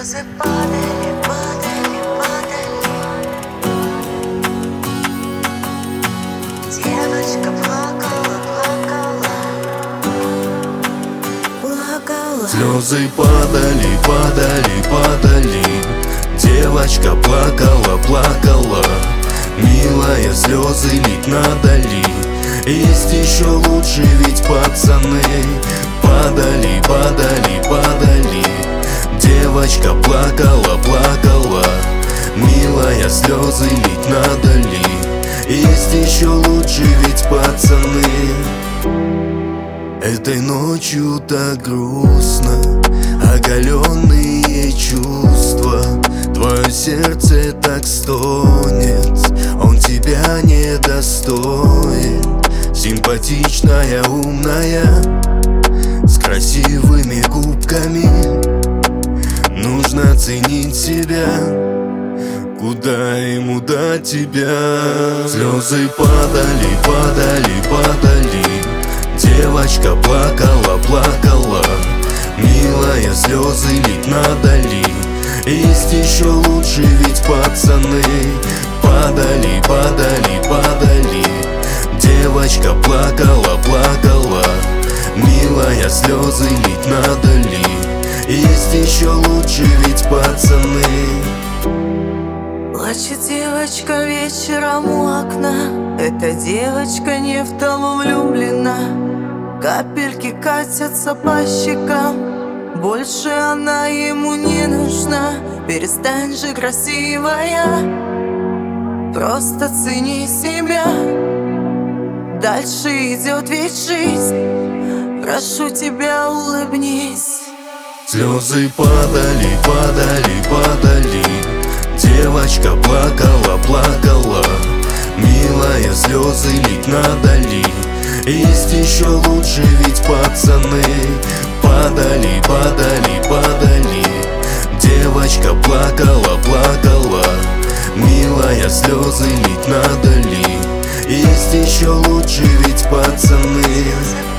Слезы падали, падали, падали. Девочка плакала, плакала, плакала. Слезы падали, падали, падали. Девочка плакала, плакала. Милая, слезы лить надо ли? Есть еще лучше, ведь пацаны падали, падали, падали. Девочка плакала, плакала. Милая, слезы лить надо ли? Есть еще лучше, ведь пацаны. Этой ночью так грустно, оголенные чувства. Твое сердце так стонет, он тебя недостоин. Симпатичная, умная, с красивыми губками. Нужно ценить себя, куда ему до тебя. Слезы падали, падали, падали. Девочка плакала, плакала. Милая, слезы лить надо ли? Есть еще лучше, ведь пацаны падали, падали, падали. Девочка плакала, плакала. Милая, слезы лить надо ли? Есть еще лучше, ведь пацаны. Плачет девочка вечером у окна. Эта девочка не в того влюблена. Капельки катятся по щекам. Больше она ему не нужна. Перестань же, красивая, просто цени себя. Дальше идет ведь жизнь. Прошу тебя, улыбнись. Слезы падали, падали, падали. Девочка плакала, плакала. Милая, слезы лить надо ли? Есть еще лучше, ведь пацаны падали, падали, падали. Девочка плакала, плакала. Милая, слезы лить надо ли? Есть еще лучше, ведь пацаны.